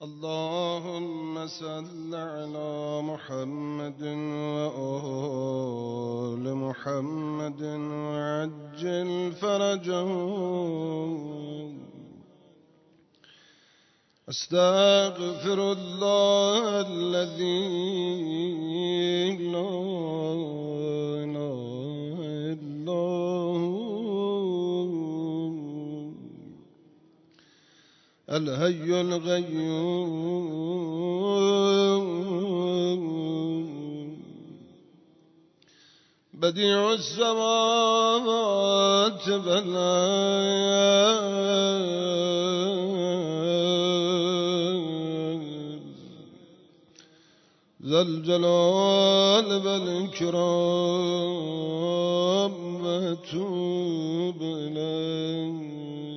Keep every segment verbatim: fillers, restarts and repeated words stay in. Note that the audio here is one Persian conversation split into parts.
اللهم صل على محمد وآل محمد وعجل فرجهم. استغفر الله الذي لا إله إلا هو الحي القيوم بديع السماوات والأرض ذا الجلال والإكرام وأتوب إليك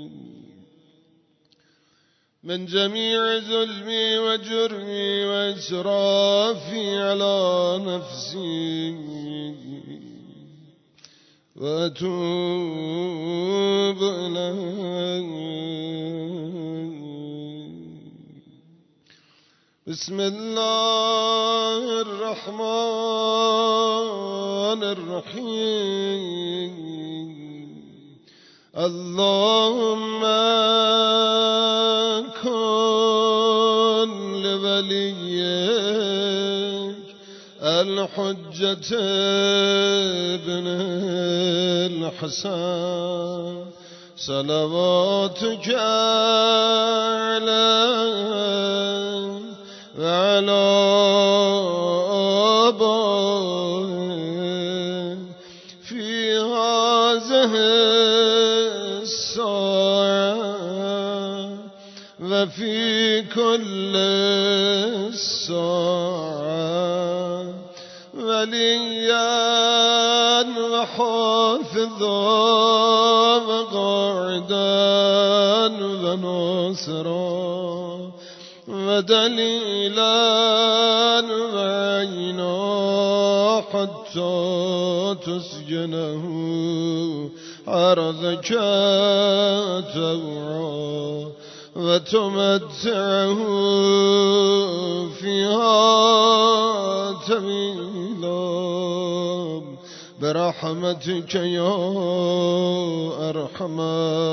من جميع ظلمي وجرمي وإسرافي على نفسي وأتوب إليك. بسم الله الرحمن الرحيم. اللهم كن لوليك الحجة ابن الحسن صلواتك عليه وعلى آبائه في هذه الساعة وفي كل الساعة وليا وحافظا وقاعدا وناصرا ودليلا وعينا حتى تسجنه عرضك توعا وتمتعه فيها طويلا برحمتك يا أرحم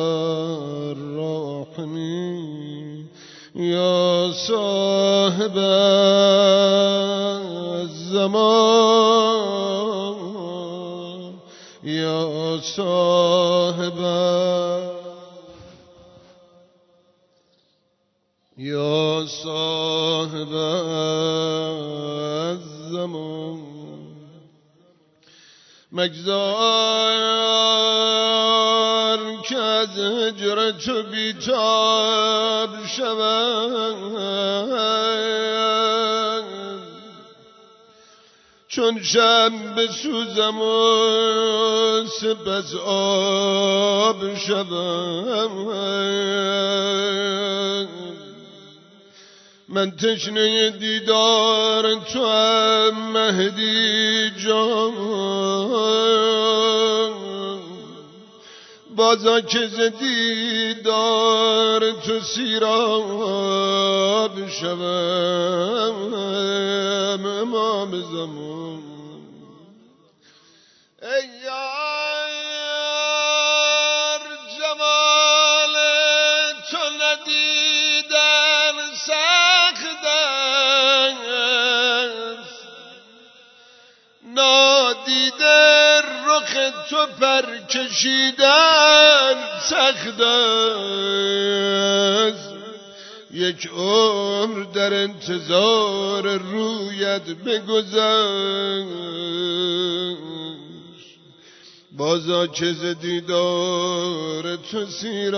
الراحمين. يا صاحب الزمان يا صاحب يا صاحب الزمان مگذار که از هجرت بیتاب شود چون شب بسوزم و سپس آب شود. من تشنه دیدار تو هم مهدی جان بازا که ز دیدار تو سیراب شوم امام زمان. ای یار جمال تو ندیدن سخت است نادیده رخ تو پر کشیدن سخت است. یک عمر در انتظار رویت بگذشت بازا که ز دیدار تو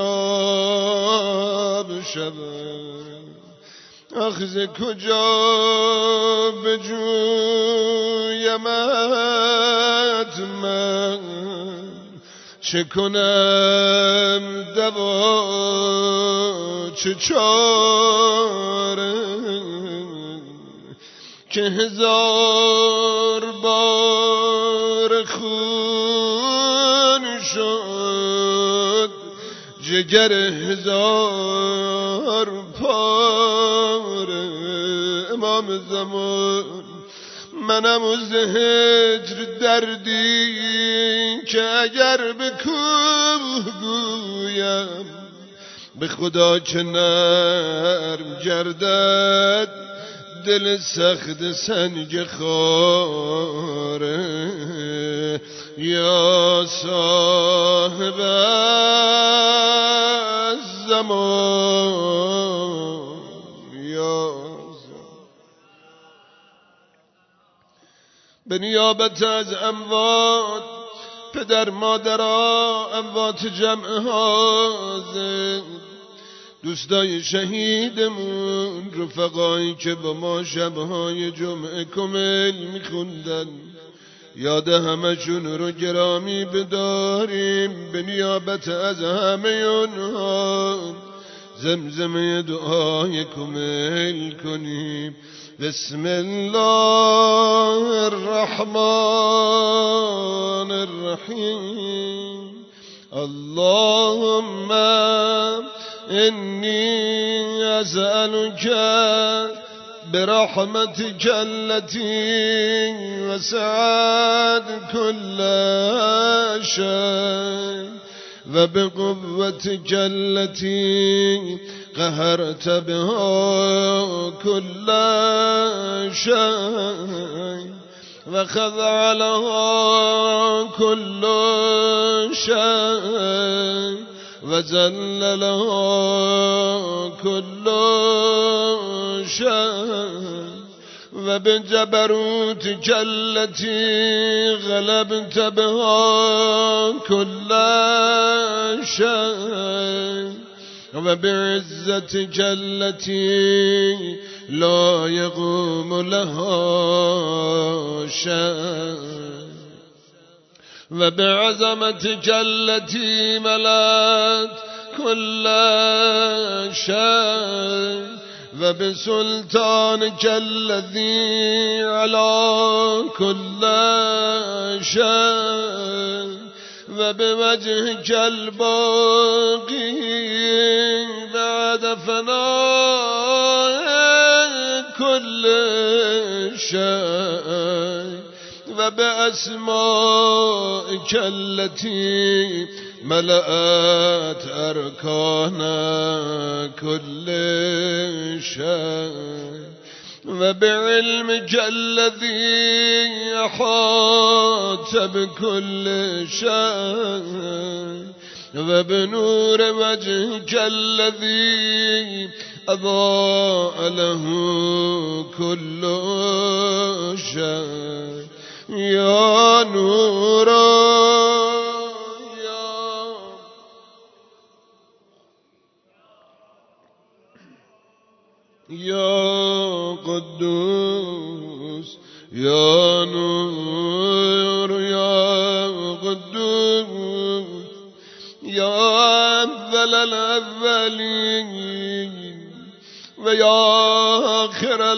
سیراب شود. آخ ز کجا بجویمت من چه کنم دوا چه چاره که هزار بار خون شد جگر هزار پاره. تمام زمان. منم از هجر دردی که اگر به کوه گویم به خدا چه نرم گردد دل سخت سنگ خاره. یا صاحب الزمان یا به نیابت از اموات پدر مادرها اموات جمع حاضر دوستای شهیدمون رفقایی که با ما شبهای جمعه کمل میخوندن یاد همشون رو گرامی بداریم. به نیابت از همه اونها زمزمه دعای کمل کنیم. بسم الله الرحمن الرحیم. اللهم إني أسألك برحمتك التي وسعت كل شيء وبقوتك التي قهرت بها كل شيء وخضع لها كل شيء وذل لها كل شيء وبجبروتك التي غلبت بها كل شيء وبعزتك التي لا يقوم لها شيء وبعظمتك التي ملأت كل شيء وبسلطانك الذي على كل شيء وبوجهك الباقي بعد فناء كل شيء وبأسمائك التي ملأت أركان كل شيء وبعلمك الذي أحاط بكل شيء وبنور وجهك الذي أضاء له كل شيء. يا نورا يا قدوس يا نور يا قدوس يا أول الأولين ويا آخر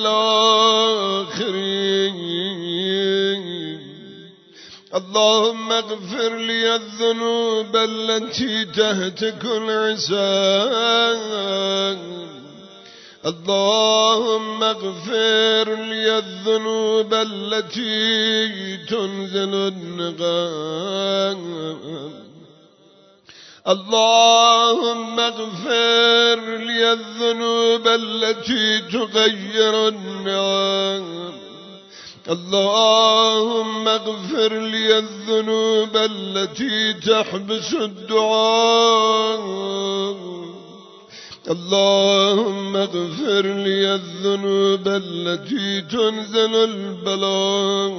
الآخرين. اللهم اغفر لي الذنوب التي تهتك العصيان. اللهم اغفر لي الذنوب التي تنزل النقام. اللهم اغفر لي الذنوب التي تغير النعم. اللهم اغفر لي الذنوب التي تحبس الدعاء. اللهم اغفر لي الذنوب التي تنزل البلاء.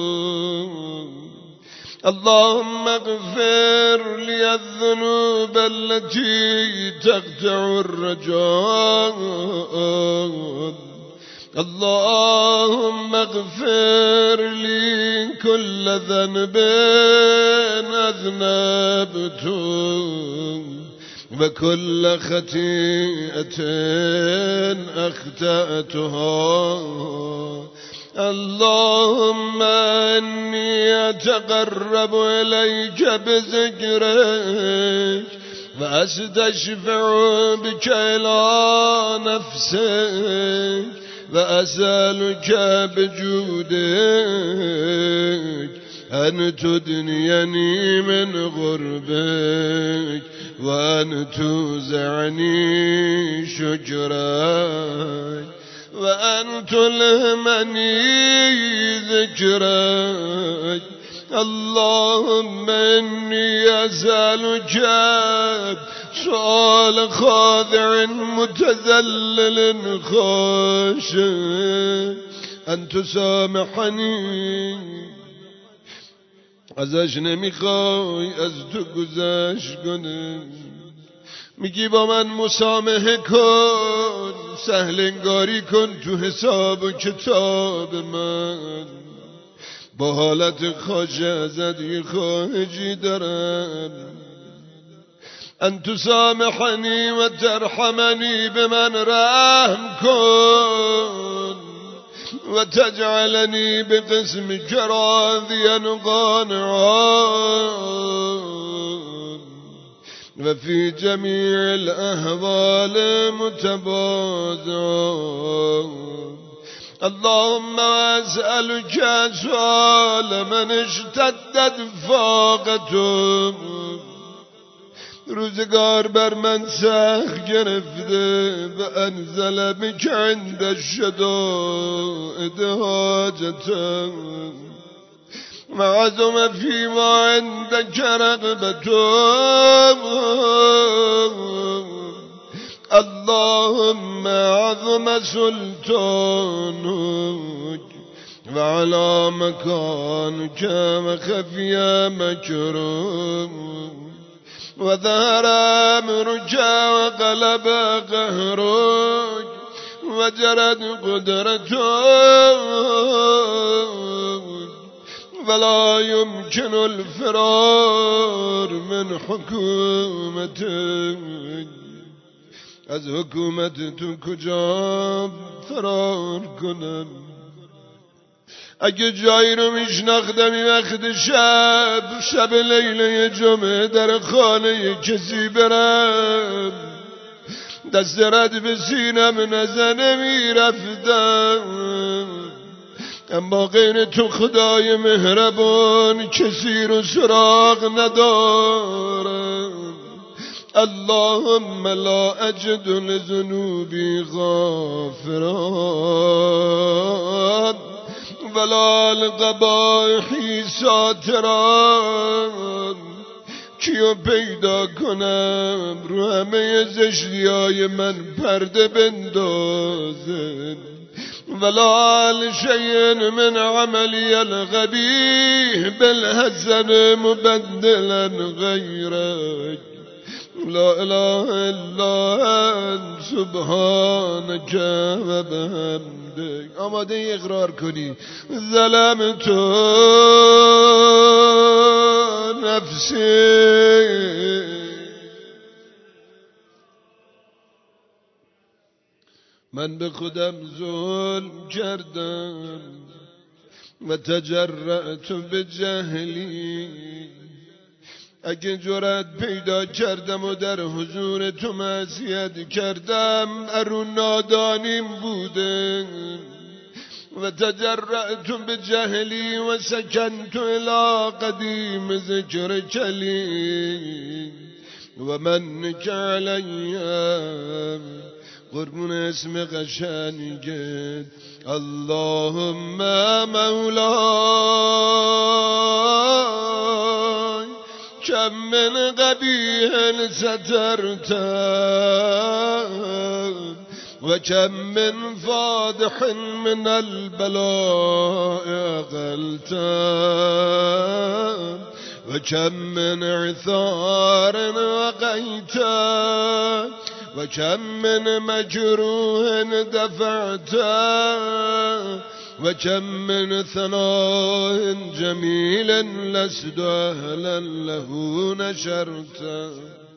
اللهم اغفر لي الذنوب التي تقطع الرجاء. اللهم اغفر لي كل ذنب أذنبته وكل خطيئة أخطأتها. اللهم إني أتقرب إليك بذكرك وأستشفع بك إلى نفسك وأسألك بجودك أن تدنيني من غربك وأن توزعني شجرك وأن تلهمني ذكرك. اللهم إني أسألك سؤال خاضع متذلل خاشع أن تسامحني. ازش نمیخوای از تو گذشت کنه، میگی با من مسامحه کن، سهل انگاری کن تو حساب و کتاب من. با حالت خواجه ازت یه خواهشی دارم، ان تسامحنی و ترحمنی، به من رحم کن و تجعلنی بقسمك راضيا قانعا و فی جمیع الاحوال متواضعا. اللهم اسألك سؤال من اشتدت فاقته، روزگار بر من سخت گرفته، و انزل بک عند الشدائد حاجته و عظم فیما عندک رغبته. اللهم عظم سلطانك وعلى مكانك وخفي مكرك وظهر أمرك وغلب قهرك وجرت قدرتك ولا يمكن الفرار من حكومتك. از حکومت تو کجا فرار کنم؟ اگه جایی رو میشناختم این وقت شب شب لیله جمعه در خانه کسی برم، دست رد به سینم نزنه میرفتم. اما غیر تو خدای مهربان کسی رو سراغ ندارم. اللهم لا اجد لذنوبی غافران ولا لقبائحی ساتران. کیو پیدا کنم رو همه زشتیای من پرده بندازن، ولا لشیء من عملی القبیح بالحسن مبدلا غیرک. لا اله الا انت سبحانك و بحمدک. آماده اقرار کنی ظلمت نفسی، من به خودم ظلم کردم و تجرأت به جهلی. اگه جرأت پیدا کردم و در حضور تو معصیت کردم ارو نادانیم بوده. و تجرأت به جهلی و سکنت الی قدیم ذکر کلی و منک علیم. قربون اسم قشنگت اللهم مولای کم من قبیح سترت و کم من فادح من البلاء اقلت و کم من عثار وقیت و کم من مجروح دفعت و کم من ثناء جمیل لست اهلا له نشرت.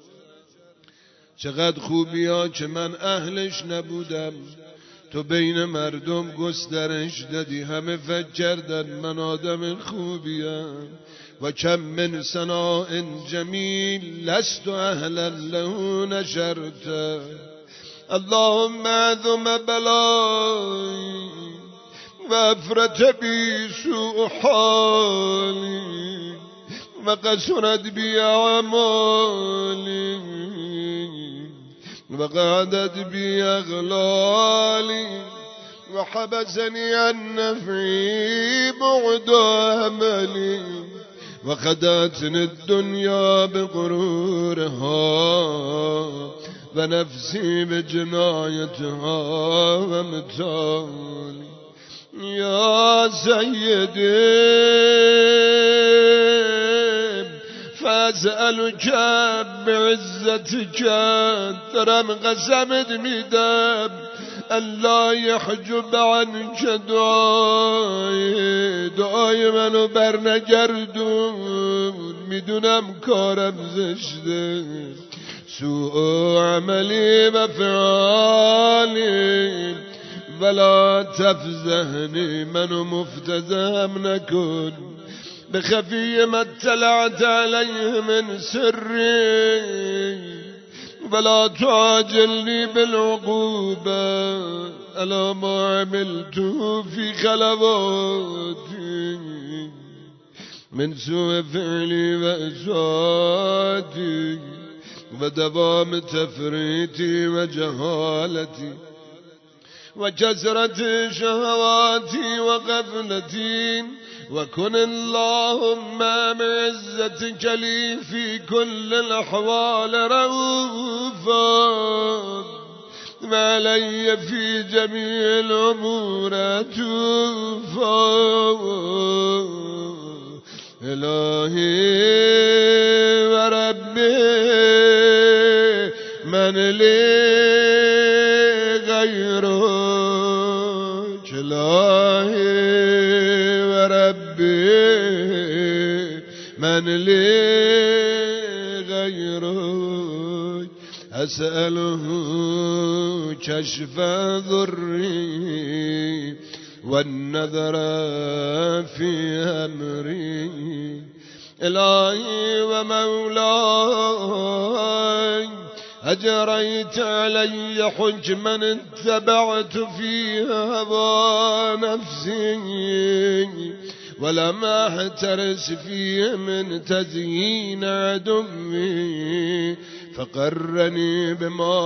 چقدر خوبی ها که من اهلش نبودم، تو بین مردم گسترش دادی، همه فکر کردن من آدم خوبیم. و کم من ثناء جمیل لست اهلا له نشرت. اللهم عظم بلائي وافرت بي سوء حالي وقصرت بي أعمالي وقعدت بي أغلالي وحبسني عن نفعي بعد أملي وخدتني الدنيا بغرورها ونفسي بجنايتها ومثالي يا سيدي فأسألك بعزتك ترم قسمت مدام أن لا يحجب عنك دعائي دعای منو بر نگردون میدونم کارم زشته سوء عملی و فعالی ولا تفزهني منو مفتزهم نكن بخفي ما اطلعت عليه من سري ولا تعاجلني بالعقوبة على ما عملت في خلواتي من سوء فعلي وإساءتي ودوام تفريطي وجهالتي وكسرة شهواتي وغفلتي وكن اللهم بعزتك لي في كل الأحوال رؤوفا وعلي في جميع الأمور توفا إلهي وربي من لي غيرك إلهي وربي من لي غيرك أسأله كشف ضري والنذر في أمري إلهي ومولاي أجريت علي حكما اتبعت فيها هوى نفسي ولم أحترس فيه من تزيين عدوي فقرني بما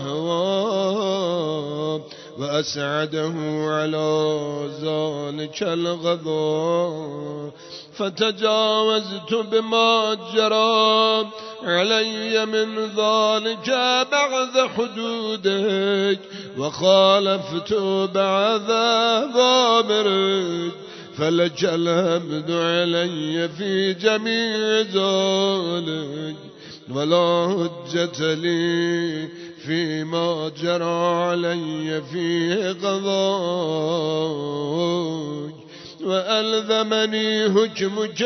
أهوى وأسعده على ذلك الغضب فتجاوزت بما جرى علي من ذلك بعد حدودك وخالفت بعد ضامرك فلك الحمد علي في جميع ذلك ولا حجة لي فيما جرى علي فيه قضاك وألزمني حكمك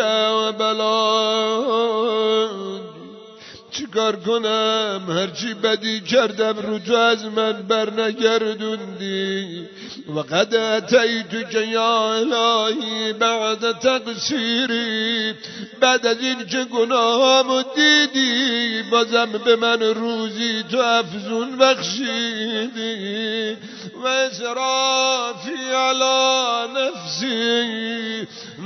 وبلاك چیکار کنم هرچی بدی کردم رو تو از من بر نگردوندی و قد اتیتک یا الهی بعد تقصیری بعد از این که گناهامو دیدی بازم به من روزی تو افزون بخشیدی و اسرافی علی نفسی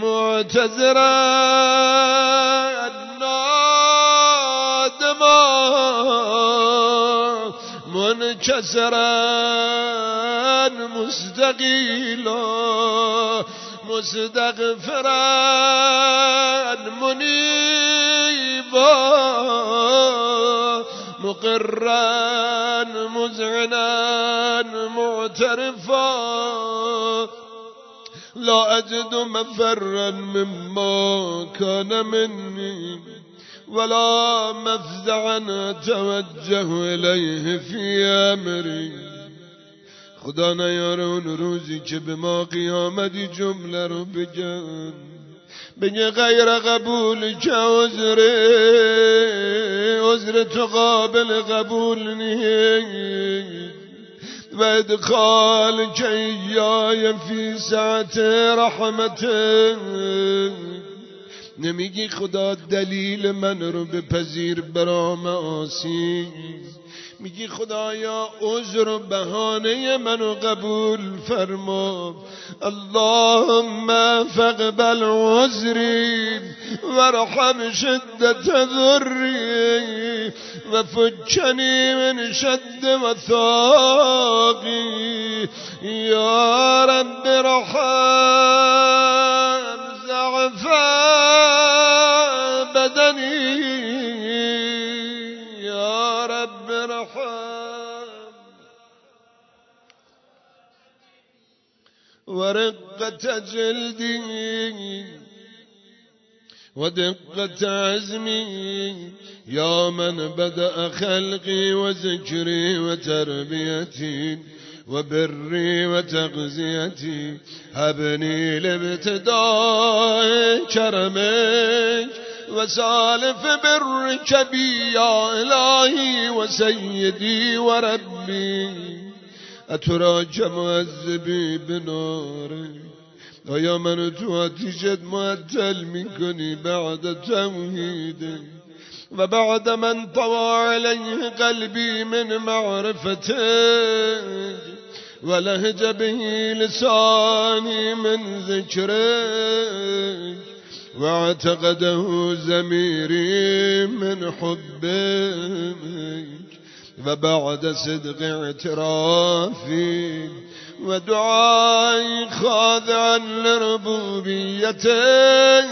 معتذرا منكسرا مستقيلا مستغفرا منيبا مقرا مذعنا معترفا لا أجد مفرا مما كان مني ولا مفزعا توجه إليه في أمري خدا نیاره اون روزی که به ما قیامتی جمله رو بگن بگه غیر قبول که عذره عذر تو قابل قبول نیست و ادخال که ایای فی سعت رحمته نمیگی خدا دلیل من رو بپذیر برام آسی میگی خدایا عذر و بهانه منو قبول فرما. اللهم فاقبل عذری وارحم شدت ضری وفجنی من شد وثاقی یا رب ارحم ضعف بدنی یا رب ارحم ورقة جلدي ودقة عزمي يا من بدأ خلقي وذكري وتربيتي وبري وتغذيتي هبني لابتداء كرمك وسالف برك بي يا إلهي وسيدي وربي اتراج معذبی بناره آیا منو تو آتیشت معطل میکنی بعد توحیده و بعد من طوى علیه قلبی من معرفتك ولهج به لسانی من ذکرك واعتقده ضمیری من حبك وبعد صدق اعترافي ودعائي خاضعا لربوبيتك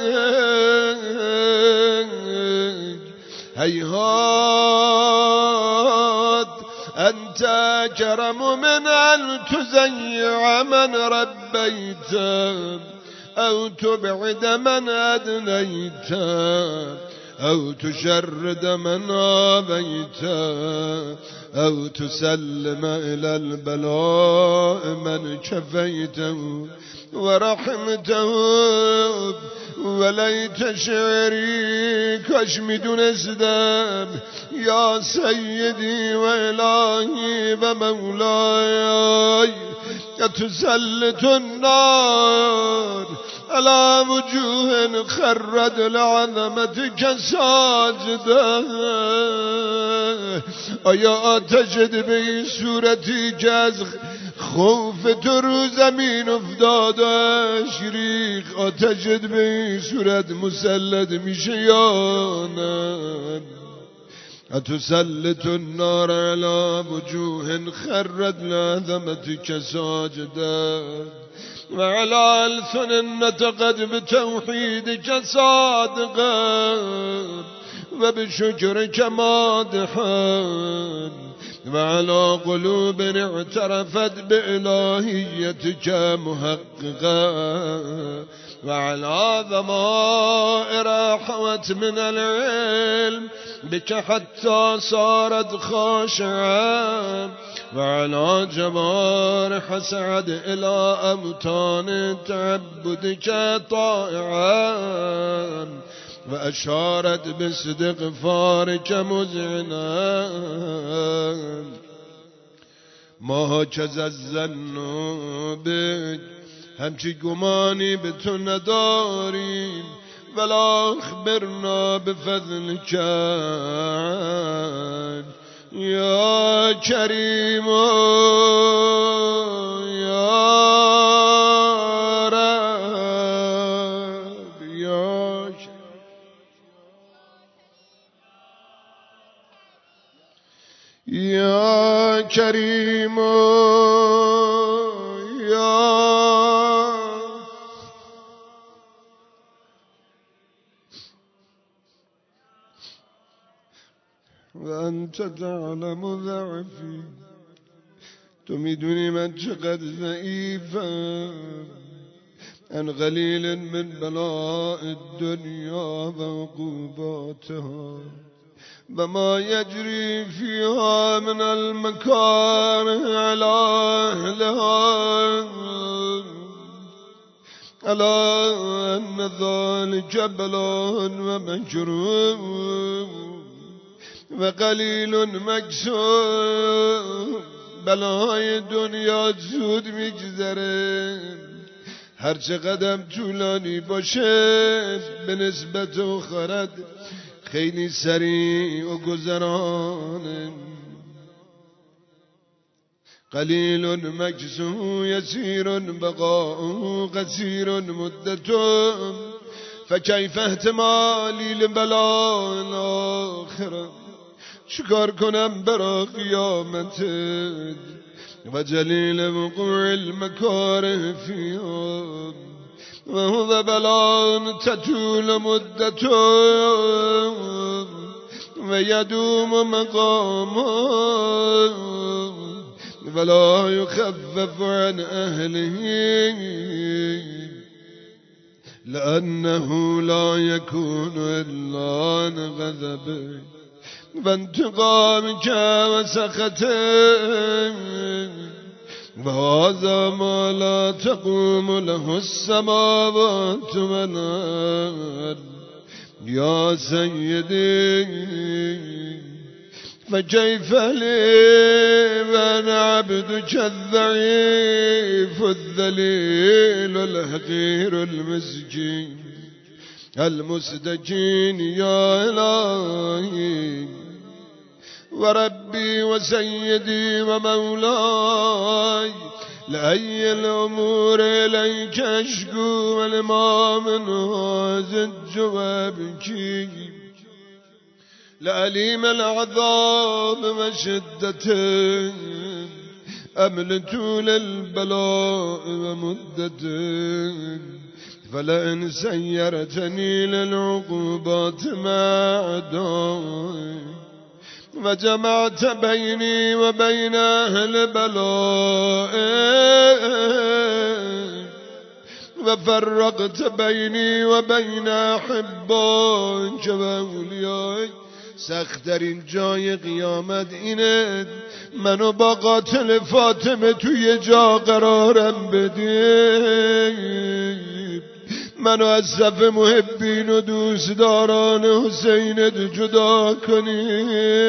هيهات أنت كرم من أن تزيع من ربيت أو تبعد من أدنيت أو تشرد من آبيت أو تسلم إلى البلاء من كفيته ورحمته وليت شعري كشمد نسدم يا سيدي وإلهي ومولاي تسلط النار على وجوه خرد لعظمتك ساجدة آیا آتشت به این صورتی که از خوف تو رو زمین افتادش ریخ آتشت به این صورت مسلط میشه یا نه؟ اتسلط النار على وجوه خرت لعظمتك ساجدا وعلى ألسن نطقت بتوحيدك صادقا وبشكرك مادحا وعلى قلوب اعترفت بإلهيتك محققا وعلى ضمائر حوت من العلم بك حتى صارت خاشعا وعلى جوارح سعد إلى أمتان تعبدك طائعا وأشارت باستغفارك مذعنا ما هكذا الظن بك همچی گمانی به تو نداریم ولا اخبرنا بفضلك یا کریم یا رب یا یا کریم و انت تعلم ضعفی تو میدونی من چقدر ضعیفم ان قلیل من بلاء الدنیا و عقوباتها و ما یجری فیها من المکاره علی اهلها الا ان ذلك بلاء و مجروح و قلیل مکسور بلای دنیا زود میگذره هر چه قدم طولانی باشه به نسبت آخرت خیلی سریع و گذرانه قلیل مکسو یسیر بقاء قصیر مدته فکیف احتمالی لبلاء الاخره چکار کنم برا قیامتت و جلیل وقوع المکاره فیها و هو بلاء تطول مدته و یدوم مقامه ولا يخفف عن أهله لأنه لا يكون إلا عن غضبه وانتقامك وسخطه وهذا ما لا تقوم له السماوات والأرض يا سيدي فكيف لي وانا عبدك الضعيف الذليل الحقير المسكين المستكين يا إلهي وربي وسيدي ومولاي لأي الأمور إليك أشكو ولما من هذا الجواب كي لأليم العذاب وشدته أمل طول البلاء ومدته فلئن سيرتني للعقوبات ما أعدائي وجمعت بيني وبين أهل بلاء وفرقت بيني وبين أحبائك وأوليائك سخترین جای قیامت اینه منو با قاتل فاطمه توی جا قرارم بده منو از صف محبین و دوستداران حسینت جدا کنی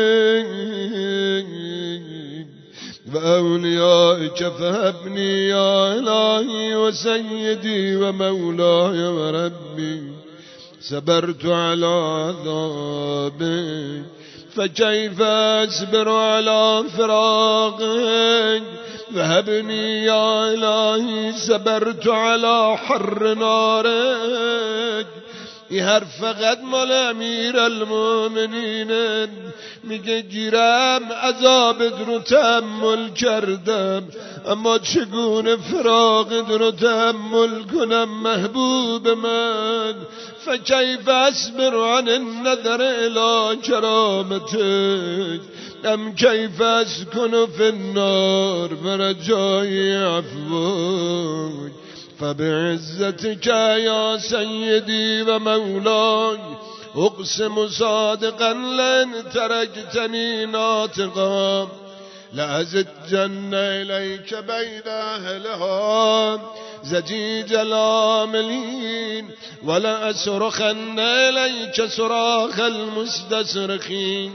و اولیائک فهبنی یا الهی و سیدی و مولاي و ربی صبرت على عذابك فكيف أصبر على فراقك وهبني يا إلهي صبرت على حر نارك این حرف فقط مال امیر المؤمنین میگه گیرم عذابت رو تحمل کردم اما چگونه فراقت رو تحمل کنم محبوب من فکیف اصبر عن النظر الى کرامتك ام کیف اسکن فی النار برجای عفوك فبعزتك يا سيدي ومولاي اقسم صادقا لن تركتني ناطقا لأزجن إليك بين أهلها زجيج العاملين ولأصرخن إليك صراخ المستصرخين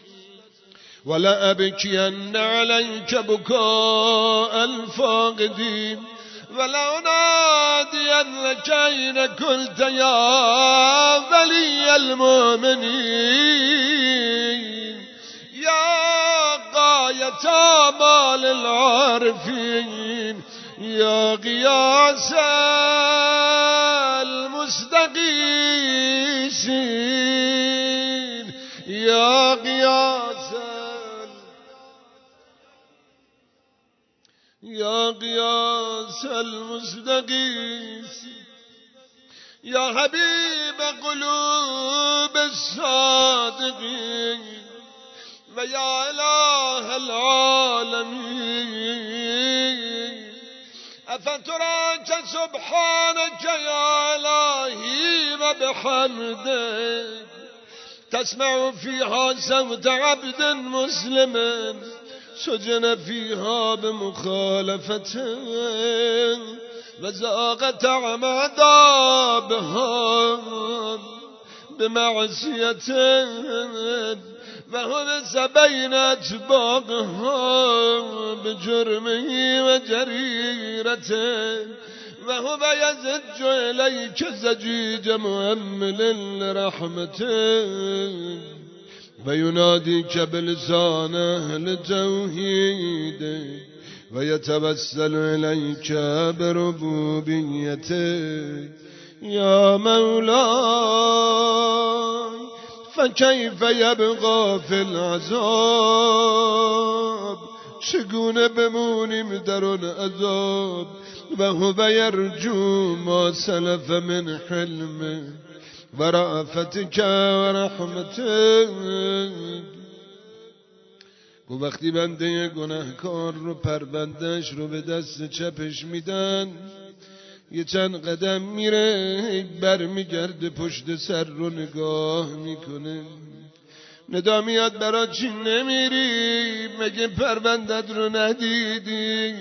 ولأبكين عليك بكاء الفاقدين ولأنادينك أين كنت يا ولي المؤمنين يا غاية آمال العارفين يا غياث المستغيثين يا غياث يا غياث المستغيث يا حبيب قلوب الصادقين ويا إله العالمين أفتراك سبحانك يا إلهي وبحمدك تسمع فيها صوت عبد مسلم سجن فيها بمخالفته وذاق طعم عذابها بمعصيته وهبس بين أتباعها بجرمه وجريرته وهو يزج إليك زجيج مؤمل لرحمته ويناديك بلسان أهل توحيدك ويتوسل إليك بربوبيتك يا مولاي فكيف يبقى في العذاب چگونه بمونیم در اون عذاب و هو یرجو ما سلف من حلمه و رأفتك و رحمتك. و وقتی بنده گناهکار رو پروندهش رو به دست چپش میدن یه چند قدم میره بر میگرده پشت سر رو نگاه میکنه ندا میاد برا چی نمیری مگه پروندت رو ندیدی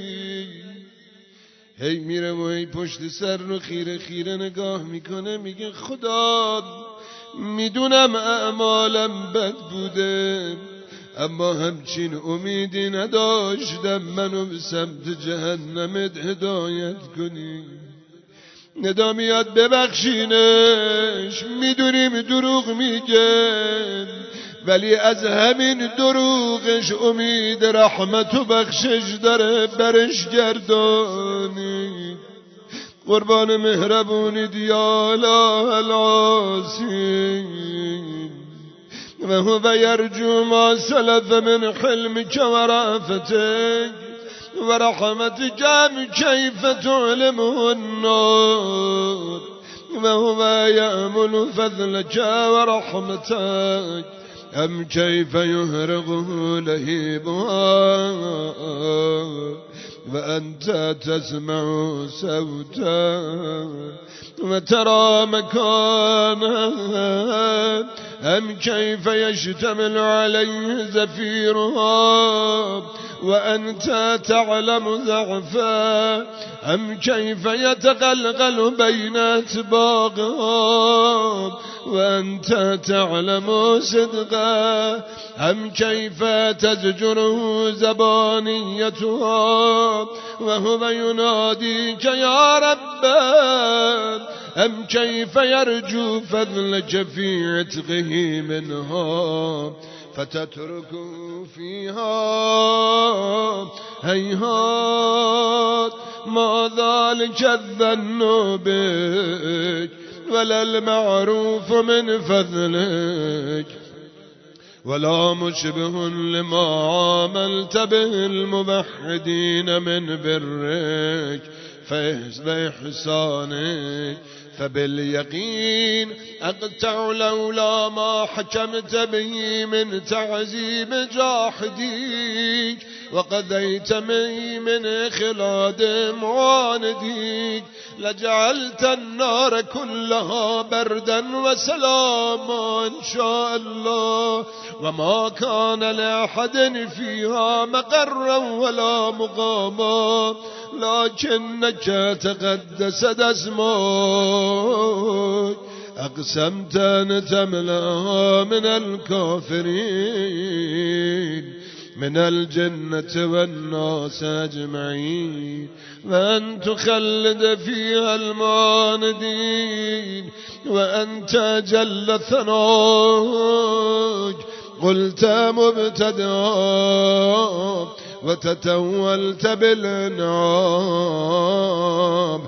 هی میره و هی پشت سر رو خیره خیره نگاه میکنه میگه خدا میدونم اعمالم بد بوده اما همچین امیدی نداشتم منو به سمت جهنمت هدایت کنی ندا میاد ببخشینش میدونیم دروغ میگه ولی از همین دروغش امید رحمت و بخشش داره برش گردانی قربان مهربونی یا اله العاصین و هو یرجو ما سلف من حلمك و رأفتك و رحمتك كيف تعلمه النار و هو یأمل فضلك و رحمتك ام كيف يهرقه لهيبها وأنت تسمع صوتا وترى مكانها أم كيف يشتمل عليه زفيرها وأنت تعلم ضعفا أم كيف يتقلقل بين أتباقها وأنت تعلم صدقا أم كيف تزجره زبانيتها وهو يناديك يا رب أم كيف يرجو فضلك في عتقه منها فتتركه فيها هيهات ما ذلك الظن بك ولا المعروف من فضلك ولا مشبه لما عاملت به الموحدين من برك فإحسانك فباليقين أقطع لولا ما حكمت به من تعذيب جاحديك وقضيت مني من خلاد معانديك لجعلت النار كلها بردا وسلاما إن شاء الله وما كان لأحد فيها مقرا ولا مقاما لكنك تقدست اسمك أقسمت أن تملأها من الكافرين من الجنة والناس أجمعين وأن تخلد فيها المعاندين وأنت جل ثناك قلت مبتدأ وتتولت بالانعام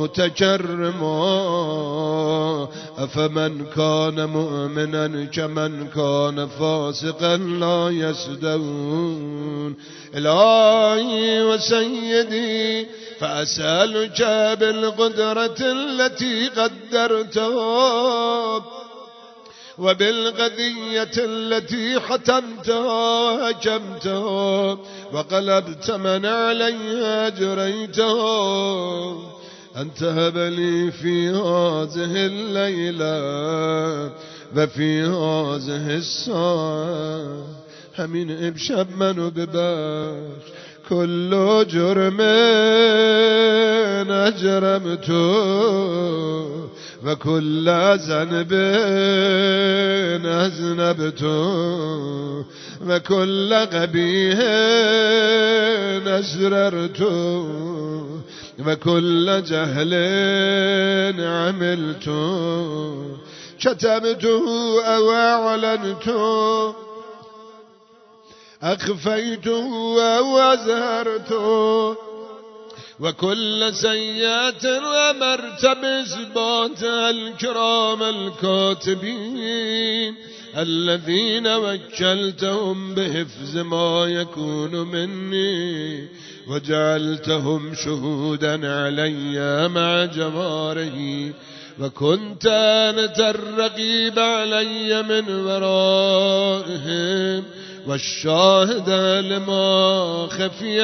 متكرما أفمن كان مؤمنا كمن كان فاسقا لا يسدون إلهي وسيدي فأسألك بالقدرة التي قدرتها وبالقضية التي حتمتها هجمتها وقلبت من عليها جريتها أن تهب لي في هذه الليلة وفي هذه الساعة همین امشب منو ببخش كل جرم أجرمت وكل ذنب أذنبت وكل قبيح أسررت وكل جهل عملت كتمته أو أعلنت أخفيته وأظهرته وكل سيئة أمرت بإثبات الكرام الكاتبين الذين وكلتهم بحفظ ما يكون مني وجعلتهم شهودا علي مع جواره وكنت أنت الرقيب علي من ورائهم والشاهد لما خفي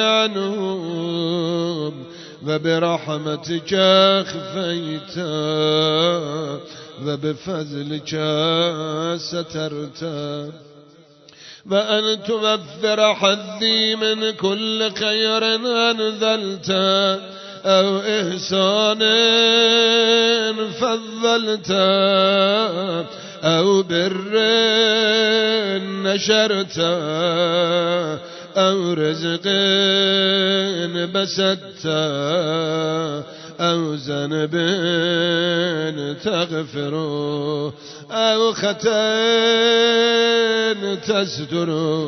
عنهم وبرحمتك أخفيت وبفضلك سترت وأن توفر حظي من كل خير أنزلت أو إحسان فضلت أو بر نشرت أو رزق بسطت أو ذنب تغفر أو خطأ تستر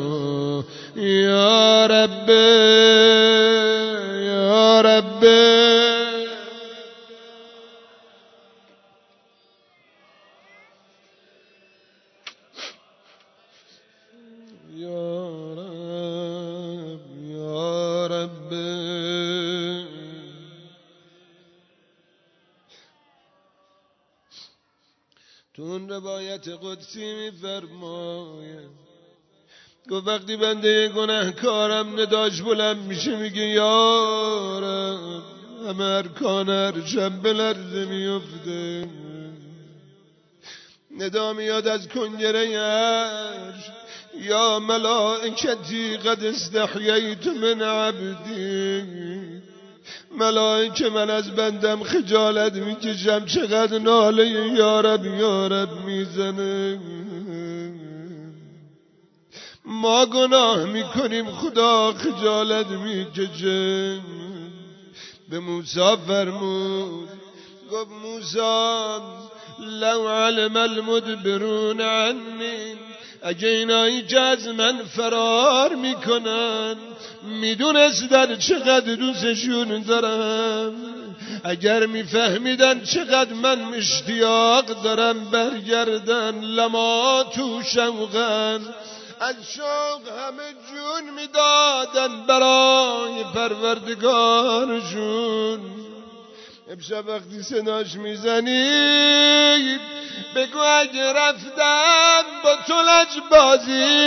يا رب يا رب تو اون روایت قدسی میفرماید گفت وقتی بنده گناهکارم نداش بلند میشه میگه یا رب همه ارکان عرشم به لرزه میفته ندا میاد از کنگره عرش یا ملائکتی قد استحییت من عبدی ملائکه من از بندم خجالت میکشم چقدر ناله یارب یارب میزنه ما گناه میکنیم خدا خجالت میکشه به موسی فرمود گفت موسی لو علم المدبرون عنی اگه اینایی که از من فرار میکنن میدونستن چقدر دوستشون دارم اگر میفهمیدن چقدر من اشتیاق دارم برگردن لما تو شوقن از شوق همه جون میدادن برای پروردگارشون امشب وقتی صداش میزنید بگو اگه رفتم با تو لجبازی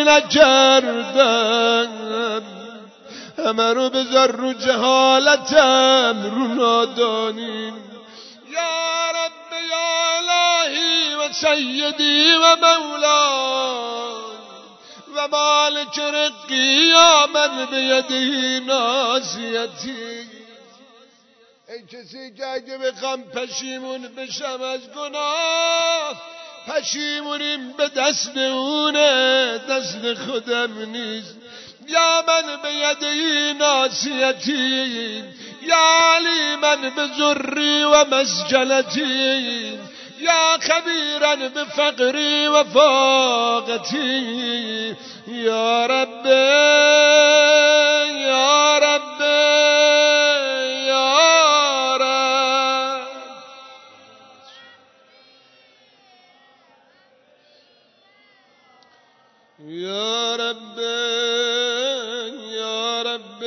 نکردم همه رو بذار رو جهالتم رو نادانیم یا رب یا الهی و سیدی و مولای و مالک رقی یا من بیدی ناسیتی ای کسی که اگه بخوام پشیمون بشم از گناه پشیمونیم به دست اونه دست خودم نیست یا من بیدی ناسیتی یا علی من به ذری و مسجلتی یا خبیرا به فقری و فاقتی یا رب یا رب یا رب یا رب یا رب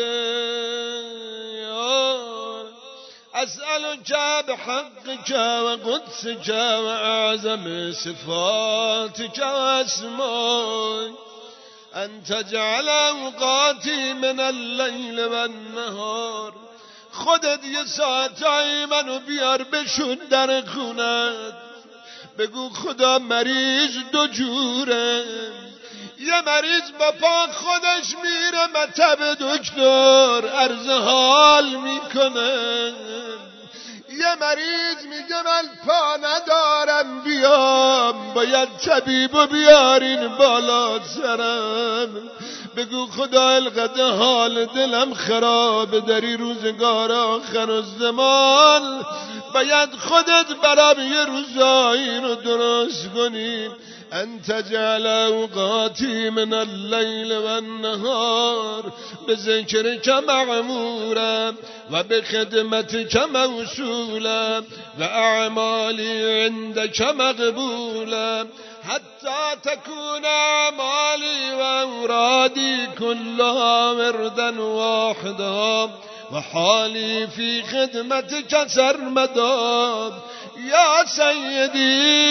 یا رب اسألك بحقك وقدسك وأعظم صفاتك وأسمائك أن تجعل أوقاتي من الليل والنهار خودت یه ساعتایی منو بیار بشون در خونت بگو خدا مریض دو جوره یه مریض با پا خودش میره مطب دکتر عرض حال میکنه یه مریض میگه من پا ندارم بیام باید طبیبو بیارین بالا سرم بگو خدا القدر حال دلم خراب داری روزگار آخر الزمان، باید خودت برام یه روزایی رو درست کنی. انت جعل اوقاتی من اللیل و النهار بذکرک معمورا و بخدمتک موصولا و اعمالی عندک مقبولا حتی تكون اعمالی و اورادی كلها وردا واحدا و حالی فی خدمتک سرمدا. یا سیدی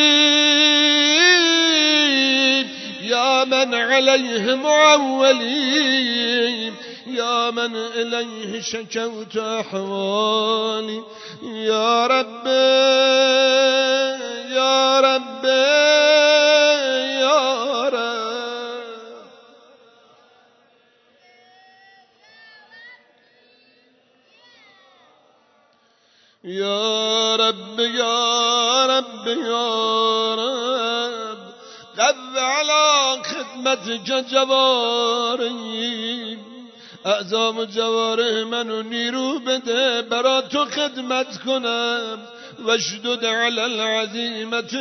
یا من علیه معولی یا من الیه شکوت احوالی یا رب یا رب یا رب. یا رب یا رب یا رب قو علی خدمتک جواری، اعضام و جواره منو نیرو بده برا تو خدمت کنم. واشدد علی العزیمت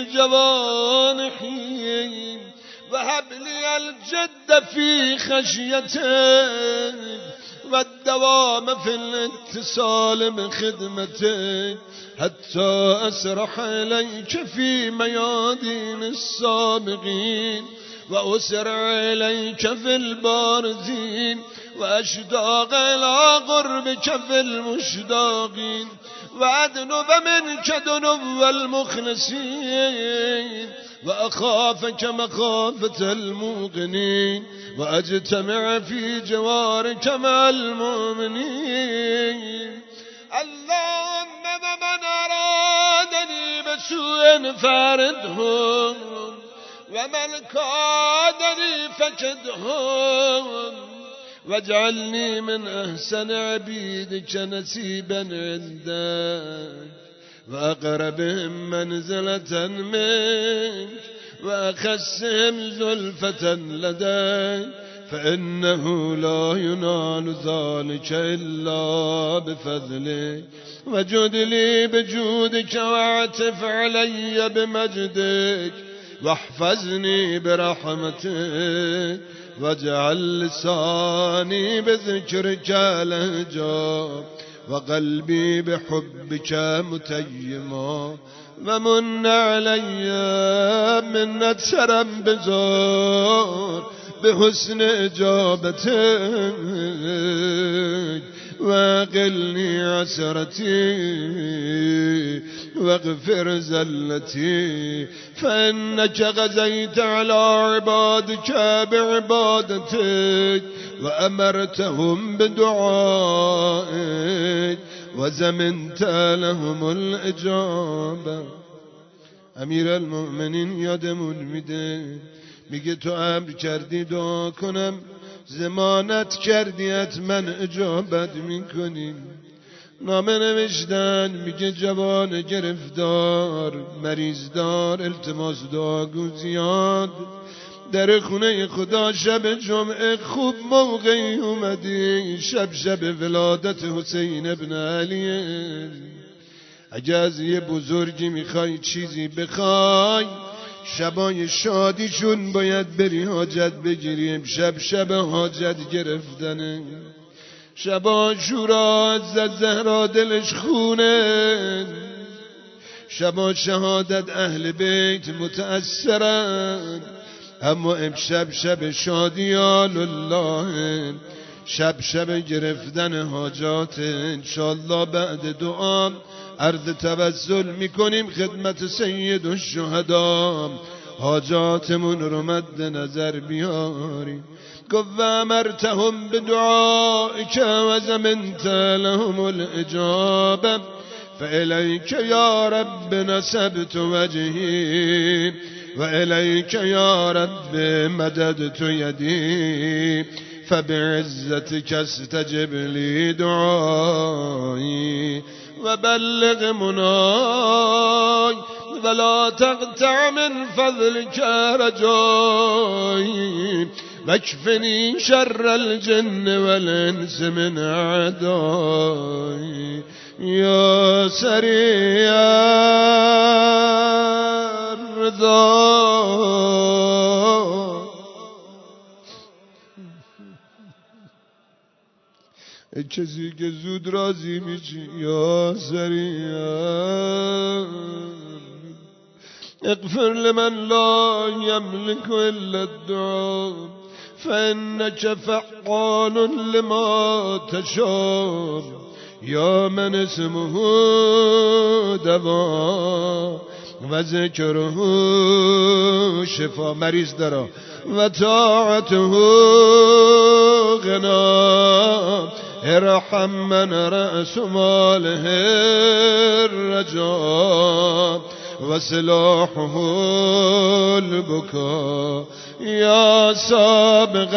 جوانحی و هب لی الجد فی خشیتک و الدوام فی الاتصال بخدمتك حتى أسرح إليك في ميادين السابقين وأسرع إليك في البارزين وأشتاق إلى قربك في المشتاقين وأدنب منك دنو المخلصين وأخافك مخافة الموقنين وأجتمع في جوارك مع المؤمنين. اللهم من أرادني بسوء فاردهم ومن كادني فكدهم واجعلني من أحسن عبيدك نسيبا عندك وأقربهم منزلة منك وأخسهم زلفة لديك فإنه لا ينال ذلك إلا بفضلك. وجد لي بجودك واعتف علي بمجدك واحفظني برحمتك واجعل لساني بذكرك لهجا وقلبي بحبك متيما ومن علي منة سرم بزار بحسن إجابتك وقلني عسرتي واغفر زلتي فإنك غزيت على عبادك بعبادتك وأمرتهم بدعائك وزمنت لهم الإجابة. امیر المؤمنین یادمون میده میگه تو امر کردی دعا کنم، ضمانت کردی حتما اجابت میکنیم. نامه نوشتن میگه جوان گرفتار مریضدار التماس دعاگو زیاد در خونه خدا شب جمعه خوب موقعی اومدی، شب شب ولادت حسین ابن علیه. اگه از یه بزرگی میخوای چیزی بخوای شبای شادیشون باید بری حاجت بگیریم. شب شب حاجت گرفتنه، شبا شورا از زهرا دلش خونه، شبا شهادت اهل بیت متأثرن، اما امشب شب شادیان الله، شب شب گرفتن حاجات. انشالله بعد دعا عرض توسل میکنیم خدمت سید الشهدا، حاجاتمون رو مد نظر بیاریم. گفت و امرتهم بدعائک و زمنت لهم الاجابه فالیک یا رب نسبت وجهی و الیک یا رب مددت یدی فبعزتك استجب لی دعایی و بلغ منای ولا تقطع من فضلك رجایی واكفني شر الجن والإنس من أعدائي يا سريع الرضا. ای کسی که زود راضی میشی یا سریع اغفر لمن لا يملك إلا الدعاء فإنك فعال لما تشاء يا من اسمه دوا و ذکره شفا مریض دارا و طاعته غنا ارحم من رأس ماله الرجاء وسلاحه البكاء يا سابق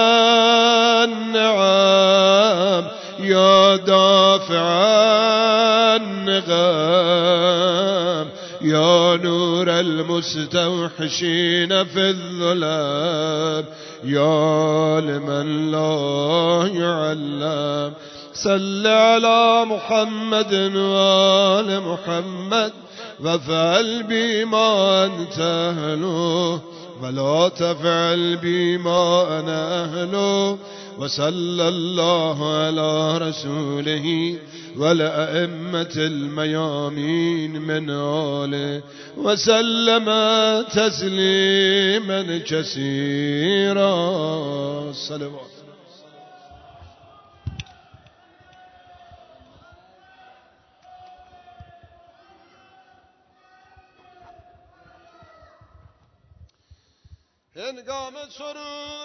النعم يا دافع النقم يا نور المستوحشين في الظلام يا لمن لا يعلم صل على محمد وآل محمد وفعل بما أنت أهله ولا تفعل بما أنا أهله وصلى الله على رسوله والأئمة الميامين من آله وسلم تسليما كثيرا. صلوات. هنگام سرور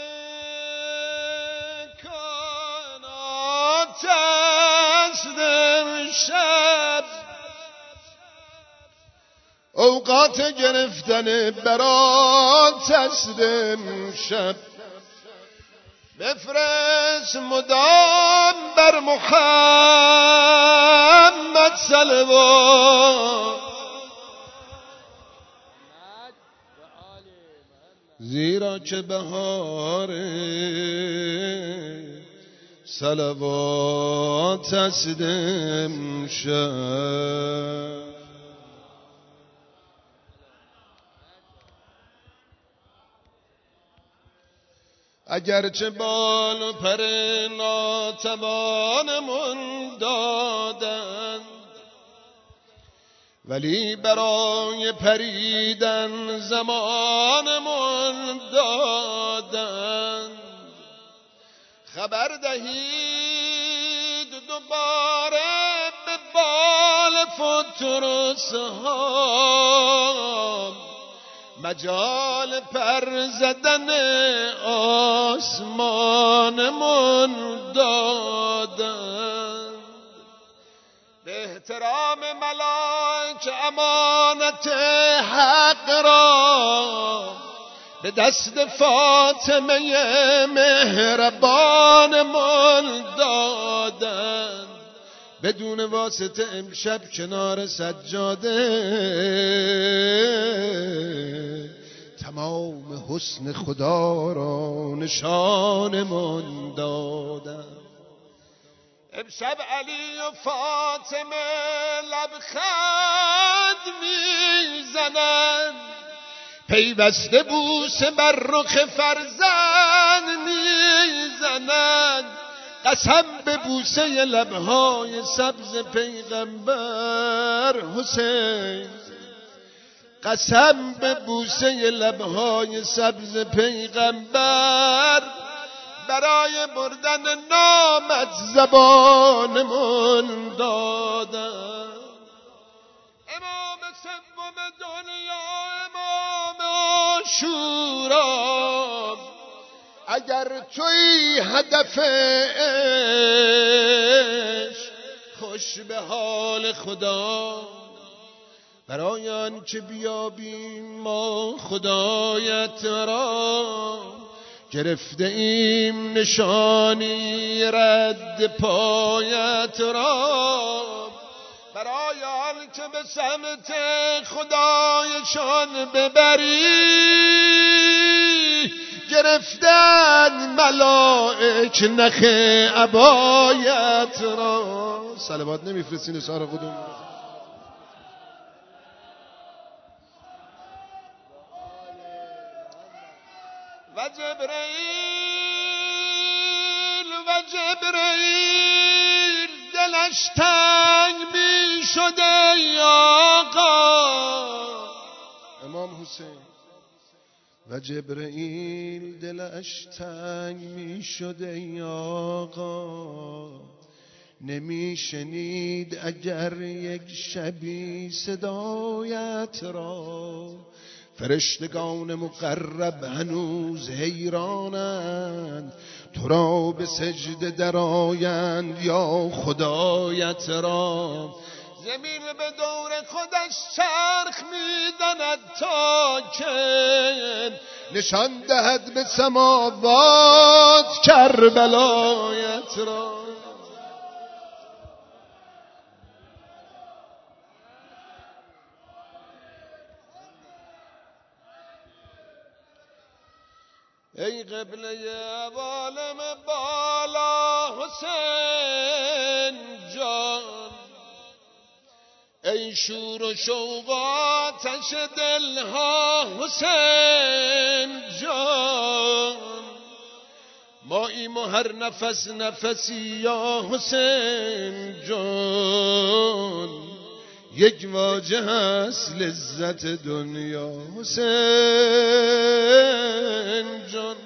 کائنات است شب اوقات گرفتن برات است شب بفرست مدام بر محمد صلوات زیرا که بهار صلوات است امشب اگرچه بال و پر ناتوانمون دادن ولی برای پریدن زمانمون دادن خبر دهید دوباره به بال فترس ها مجال پر زدن آسمانمون دادن به احترام ملائک امانت حق را به دست فاطمه مهربانمون دادن بدون واسطه امشب کنار سجاده تمام حسن خدا را نشانمون دادن امشب علی و فاطمه لبخند میزنن پیوسته بوسه بر رخ فرزند میزنن قسم به بوسه لبهای سبز پیغمبر حسین قسم به بوسه لبهای سبز پیغمبر برای بردن نامت زبانمون دادن امام سوم دنیا امام عاشورا اگر توی هدف عشق خوش به حال خدا برای آنچه بیابیم ما خدایت را گرفته ایم نشانی رد پایت را برای آنکه به سمت خدایشان ببری گرفتن ملائک نخ عبایت را. صلوات نمیفرستین سارا قدوم؟ و جبرئیل و جبرئیل دلش تنگ می شده آقا امام حسین. و جبرئیل دلش تنگ می شده آقا، نمی شنید اگر یک شبی صدایت را. فرشتگان مقرب هنوز حیرانند، تو را به سجده درآیند یا خدایت را. زمین به دور خودش چرخ می‌زند تا که نشان دهد به سماوات کربلایت را. ای قبله عوالم بالا حسین جان، ای شور و شوق آتش دلها حسین جان. ماییم و هر نفس نفسی یا حسین جان، یک واجه هست لذت دنیا حسین جان.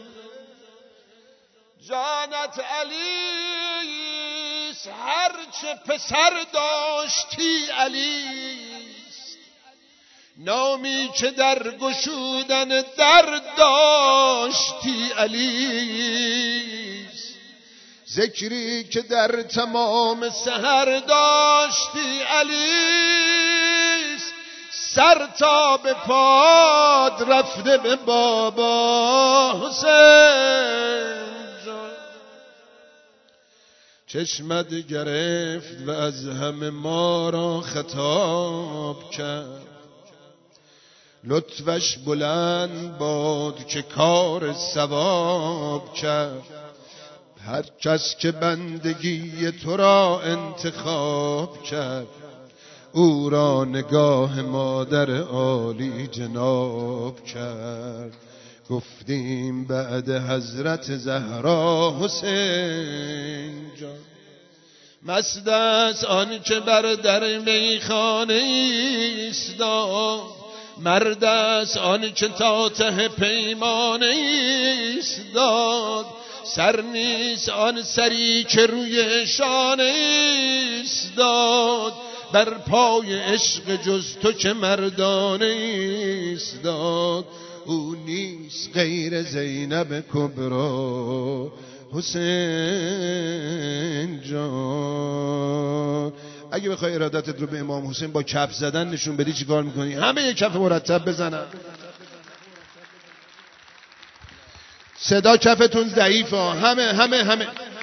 جانت علیست هرچه پسر داشتی علیست، نامی که در گشودن در داشتی علیست، ذکری که در تمام سحر داشتی علیست، سر تا به پاد رفته به بابا حسین جان. چشمت گرفت و از همه ما را خطاب کرد، لطفش بلند باد که کار ثواب کرد. هر کس که بندگی تو را انتخاب کرد، او را نگاه مادر عالی جناب کرد. گفتیم بعد حضرت زهرا حسین جان، مست است آن که بر در میخانه ایستاد، مرد است آن که تا ته پیمانه ایستاد، سر نیست آن سری که روی شانه ایستاد، بر پای عشق جز تو که مردانه ایستاد. او نیست غیر زینب کبرا حسین جان. اگه بخوای ارادتت رو به امام حسین با کف زدن نشون بدی چی کار میکنی؟ همه یک کف مرتب بزنن. صدا کفتون ضعیفه، همه همه همه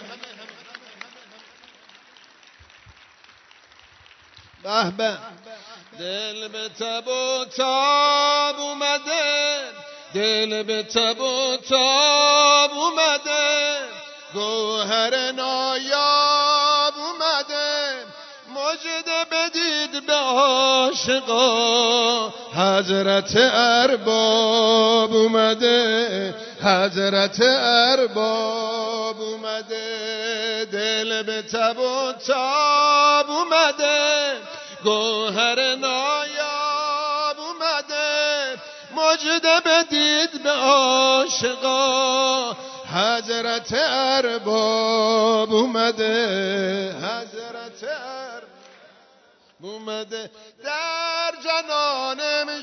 به به. دل به تب و تاب اومده، دل به تب و تاب اومده، گوهر نایاب اومده، مجده بدید به عاشقا، حضرت ارباب اومده، حضرت ارباب اومده. دل به تب و تاب اومده، گوهر نایاب اومده، مجده بدید به عاشقا، حضرت ارباب اومده، حضرت ارباب اومده. در جنان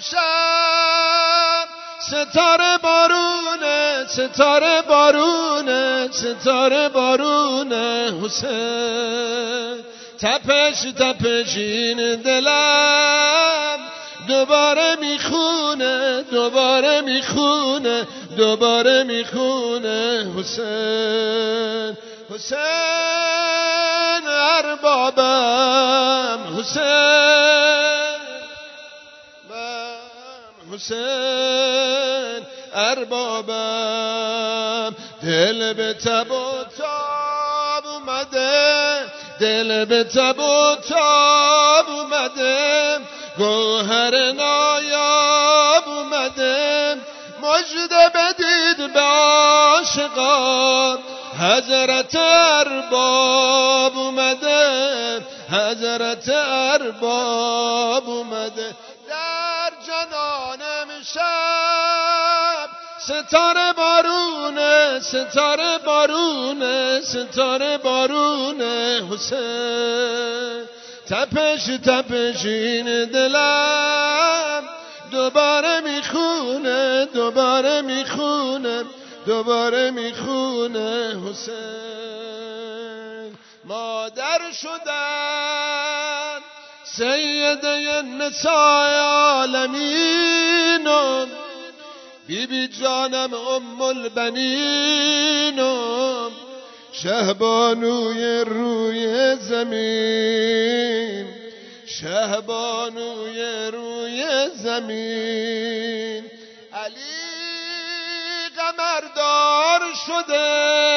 امشب ستاره بارونه، ستاره بارونه، ستاره بارونه حسین. تپش تپش این دلم دوباره میخونه، دوباره میخونه، دوباره میخونه حسین. حسین اربابم، حسین حسین اربابم. دل به تب و تاب اومده، دل به تب و تاب اومده، گوهر نایاب اومده، مژده بدید به عاشقان، حضرت ارباب اومده، حضرت ارباب اومده. در جنان امشب ستاره بارونه، ستاره بارونه، ستاره بارونه حسین. تپش تپش این دلم دوباره میخونه، دوباره میخونه، دوباره میخونه حسین. مادر شدن سیده نسای عالمینم، بی بی جانم ام البنینم، شهبانوی روی زمین، شهبانوی روی زمین. علی قمردار شده،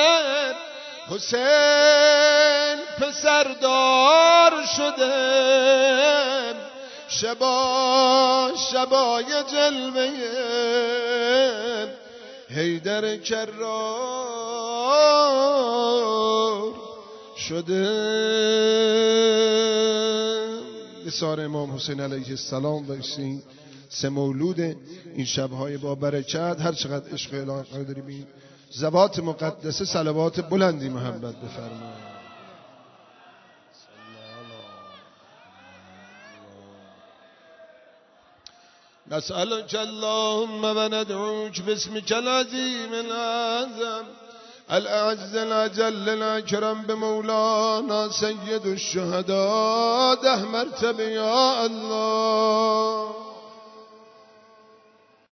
حسین پسردار شده، شبا شبای جلوه حیدر کرار شده. نثار امام حسین علیه السلام و این سه مولود این شبهای با برکت، هر چقدر عشق الهی داری بین ذوات مقدسه صلوات بلندی محبت بفرمایید. نسألك اللهم وندعوك باسمك العظيم الأعظم الأعز الأجل الأكرم بمولانا سيد الشهداء ده مرتبه يا الله.